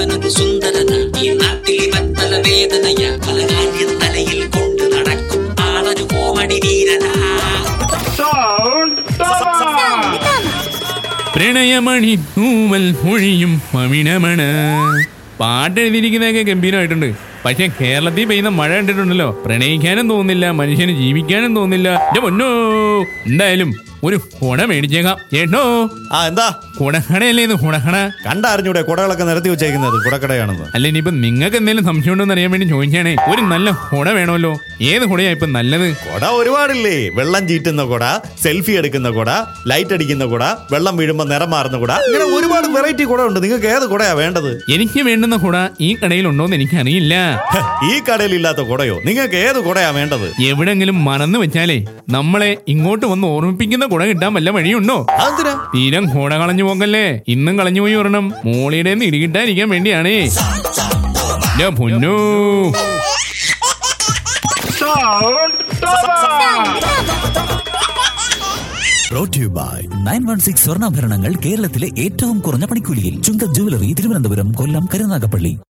ഇവനൊരു സുന്ദരന. ഈ നാട്ടിൽ ഇവൻ പല വേദനയ, പല കാര്യം തലയിൽ കൊണ്ട് നടക്കും ആളൊരു കോമഡി വീരനാ. പ്രണയമണി തൂവൽ മൊഴിയും പവിഴമണ. പാട്ട് എഴുതിയിരിക്കുന്നതൊക്കെ ഗംഭീരമായിട്ടുണ്ട്. പക്ഷെ കേരളത്തിൽ പെയ്യുന്ന മഴ കണ്ടിട്ടുണ്ടല്ലോ, പ്രണയിക്കാനും തോന്നില്ല, മനുഷ്യന് ജീവിക്കാനും തോന്നില്ല. പൊന്നോ, എന്തായാലും ഒരു കുട മേടിച്ചേക്കാം കേട്ടോ. എന്താ കുടക്കടയല്ലേ ഇത്? കുടക്കട കണ്ടറിഞ്ഞൂടെ? കുടകളൊക്കെ നിരത്തി വെച്ചേക്കുന്നത് കുടക്കടയാണെന്ന്. അല്ല, ഇനിയിപ്പോ നിങ്ങൾക്ക് എന്തെങ്കിലും സംശയം ഉണ്ടോ എന്ന് അറിയാൻ വേണ്ടി ചോദിച്ചാണേ. ഒരു നല്ല കുട വേണമല്ലോ. ഏത് കുടയാ ഇപ്പൊ നല്ലത്? കുട ഒരുപാടില്ലേ. വെള്ളം ചീറ്റുന്ന കുട, സെൽഫി എടുക്കുന്ന കുട, ലൈറ്റ് അടിക്കുന്ന കുട, വെള്ളം വീഴുമ്പോ നിറം മാറുന്ന കുട, ഇങ്ങനെ ഒരുപാട് വെറൈറ്റി കുട ഉണ്ട്. നിങ്ങൾക്ക് ഏത് കുടയാ വേണ്ടത്? എനിക്ക് വേണ്ടുന്ന കുട ഈ കടയിൽ ഉണ്ടോന്ന് എനിക്കറിയില്ല. ഈ കടയിൽ ഇല്ലാത്ത കുടയോ? നിങ്ങൾക്ക് ഏത് കുടയാ വേണ്ടത്? എവിടെങ്കിലും മറന്നു വെച്ചാലേ നമ്മളെ ഇങ്ങോട്ട് വന്ന് ഓർമ്മിപ്പിക്കുന്ന കുട കിട്ടാൻ വല്ല വഴിയുണ്ടോ? അതെന്തിനാ? തീരം കുട കളഞ്ഞു പോകല്ലേ. ഇന്നും കളഞ്ഞു പോയി ഒരെണ്ണം മോളിയുടെ ഇടികിട്ടാതിരിക്കാൻ വേണ്ടിയാണേ. പൊന്നോ, brought to you by 916 സ്വർണ്ണാഭരണങ്ങൾ കേരളത്തിലെ ഏറ്റവും കുറഞ്ഞ പണിക്കൂലിയിൽ. ചുങ്ക ജ്വല്ലറി, തിരുവനന്തപുരം, കൊല്ലം, കരുനാഗപ്പള്ളി.